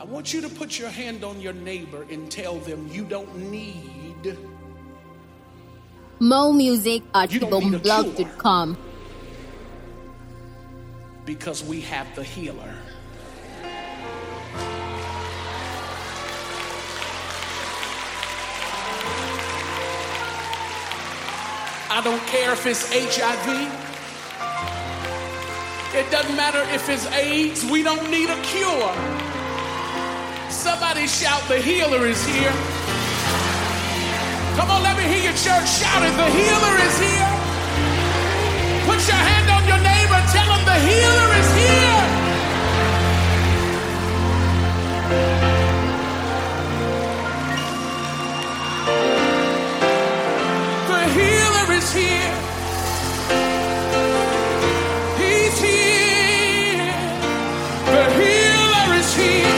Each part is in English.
I want you to put your hand on your neighbor and tell them you don't need. More music at You don't need a cure. bombblog.com. Because we have the healer. I don't care if it's HIV. It doesn't matter if it's AIDS. We don't need a cure. Somebody shout, the healer is here. Come on, let me hear your church shout it. The healer is here. Put your hand on your neighbor. Tell him the healer is here. The healer is here. He's here. The healer is here.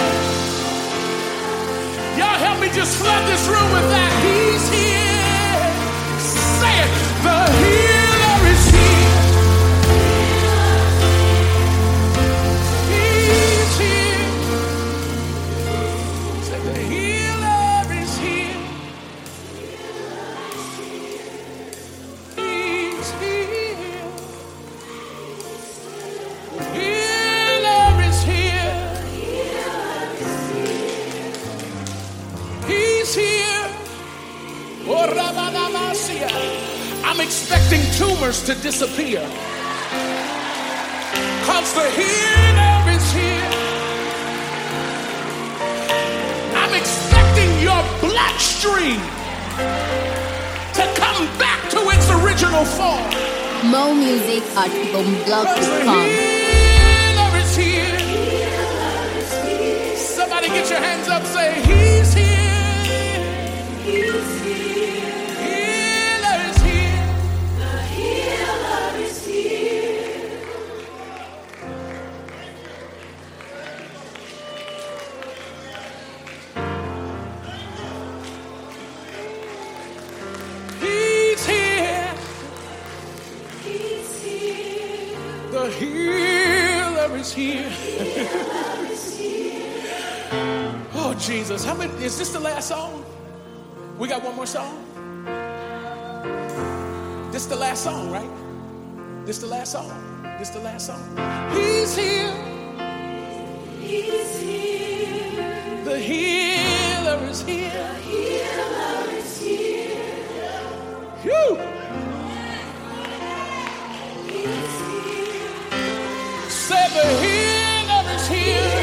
Y'all help me just flood this room with that. He's here. Say it. The healer is here. He's here. Say the healer is here. He's here. The healer is here. He's here. Oh, Ramanamasia. I'm expecting tumors to disappear. Cause the healer is here. I'm expecting your bloodstream to come back to its original form. More music at Cause the bombblog.com. healer is here. Somebody get your hands up, say, he's here. Healer is here. He's here. The healer is here. Oh, Jesus. How many? Is this the last song? We got one more song? This the last song, right? This the last song. This the last song. He's here. The healer is here. Phew. Say the healer is here.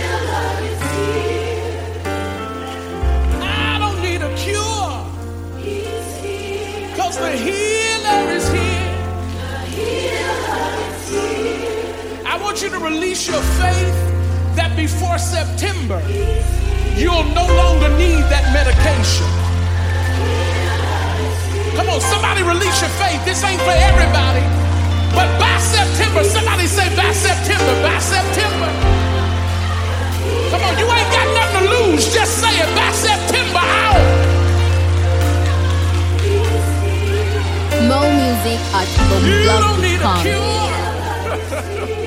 I don't need a cure. Cause the healer is here. I want you to release your faith that before September, you'll no longer need that medication. Come on, somebody release your faith. This ain't for everybody. But by September, somebody say by September, by September. Come on, you ain't got nothing to lose. Just say it, by September, out. More music at You don't need a bombblog.com. cure.